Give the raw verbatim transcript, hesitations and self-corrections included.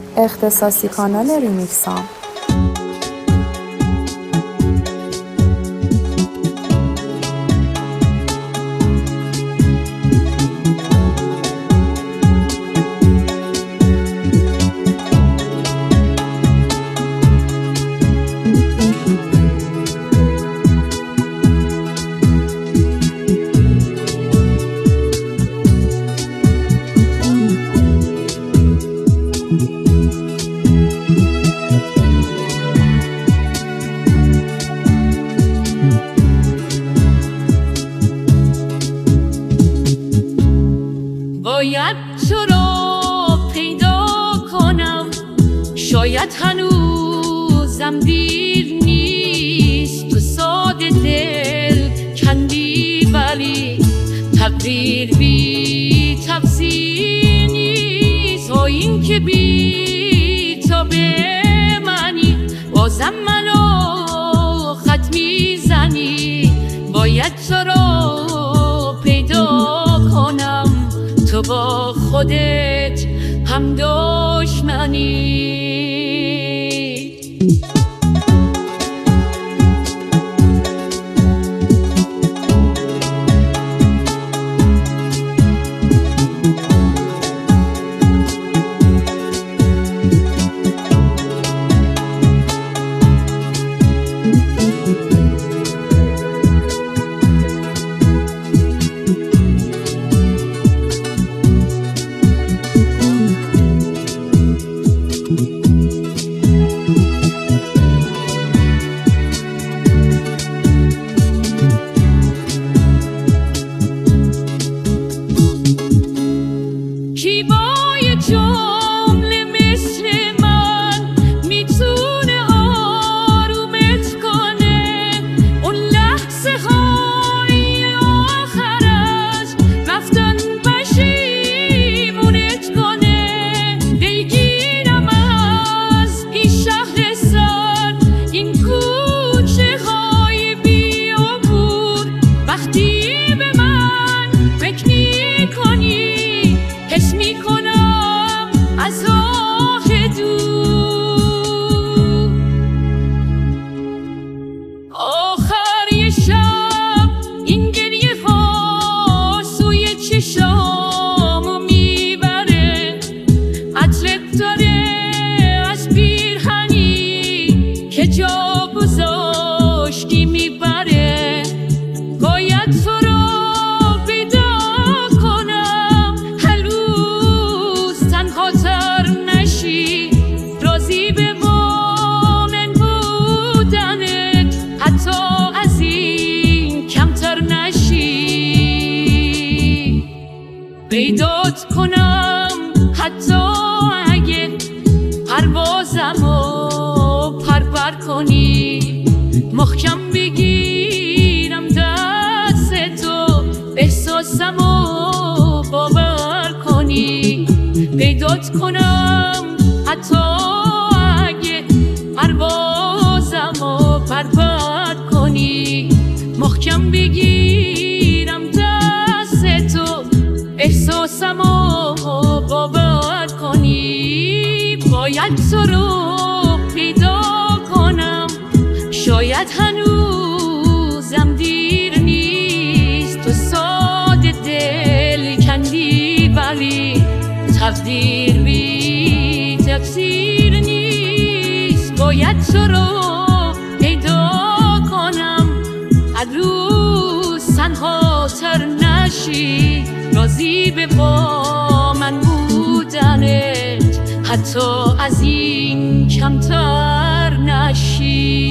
اختصاصی کانال ریمیکسام. باید تو را پیدا کنم، شاید هنوزم دیر نیست. تو ساده دل کندی ولی تقدیر بی تفسیر نیست. و این که بی تو بمانی بازم منو خط میزنی. باید تو را پیدا کنم، تو با خودت هم دشمنی. کی با یه جمله مثل من میتونه آرومت کنه؟ اون لحظه های آخرش رفتن پشیمونت کنه. بگیرم از این شهر سر، این کوچه های بیابون. وقتی به من فکر میکنی حس میکنم از راه دور. آخر یه شب این گریه ها سوی چشامو میبره. عطرت داره از پیرهنی که جا گذاشتی میبره. باید تو را پیدا کنم، هنوز تنها تر نشی. راضی به مومن بودنت حتی از این کمتر نشی. پیدات کنم حتی اگه پروازمو پرپر کنی. محکم بگیرم دست تو، احساسمو باور کنی. پیدات کنم حتی اگه پروازمو پرپر کنی. محکم بگیرم دست تو، احساسمو باور کنی. باید تو رو پیدا کنم، شاید هنوزم دیر نیست. تو ساده دل کندی ولی تقدیر بی تفسیر نیست. باید تو رو پیدا کنم، هر روز تنها تر نشی. راضی به با من بودنت حتی از این کمتر نشی.